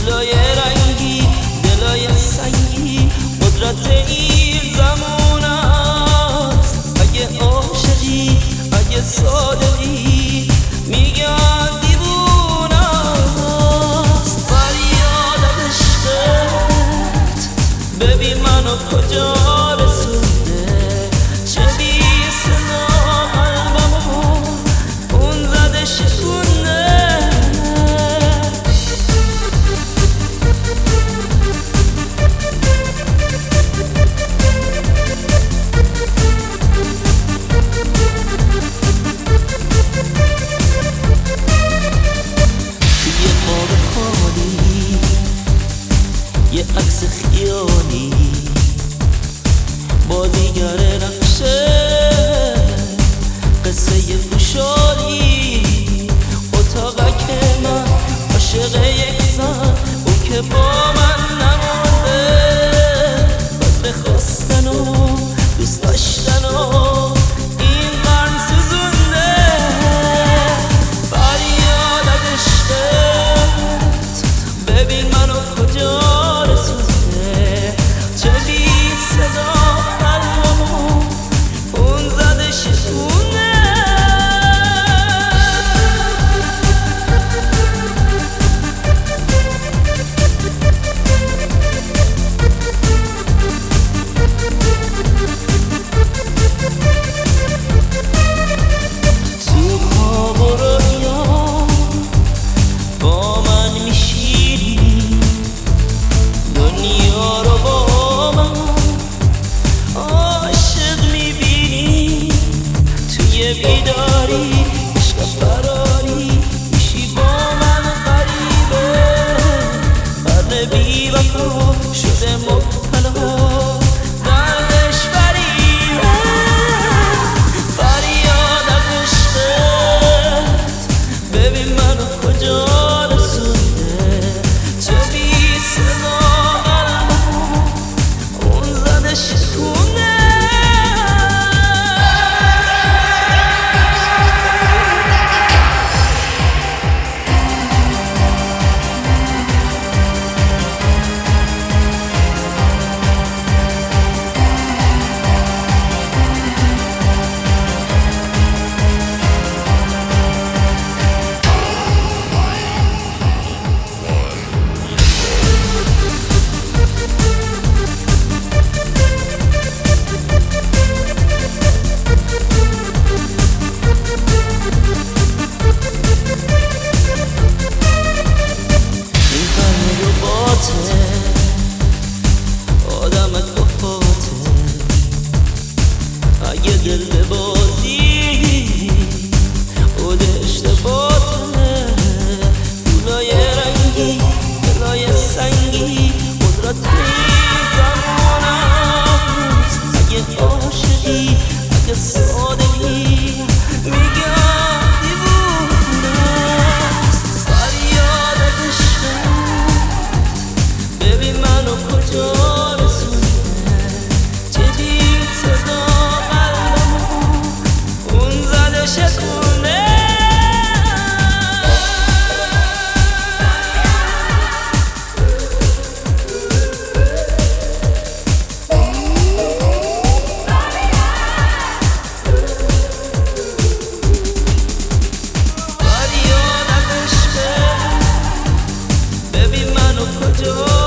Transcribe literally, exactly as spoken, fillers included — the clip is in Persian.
گلای رنگی دلای سنگی قدرت این زمان است. اگه عاشقی اگه صادقی میگن دیوونه است. فریاد عشقت ببین منو کجا رسونده، چه بی صدا قلبمو اون زده شکونده. یه عکس خیالی بازیگر نقشه قصه خوشحالی، اتاقک من عاشق یک زن اون که با من نمانده، بس بخواستن و دوست داشتن و این قرن سوزونده. فریاد از عشقت ببین منو کجا بیداری عشق فراری میشی با من غریبه، قرن بی وفا شده مبتلا دردش فریبه. فریاد از عشقت ببین منو کجا رسونده، چه بی صدا قلبمو اون زده شکونده. آدمت با پاته اگه دل ببازی خود اشتباهته. گلای رنگی دلای سنگی قدرت این زمان است. اگه عاشقی اگه صادقی میگم دیوونه است. فریاد از عشقت ببین منو کجا رسونده، چه بی صدا قلبمو اون زده شکونه. فریاد از عشقت ببین منو کجا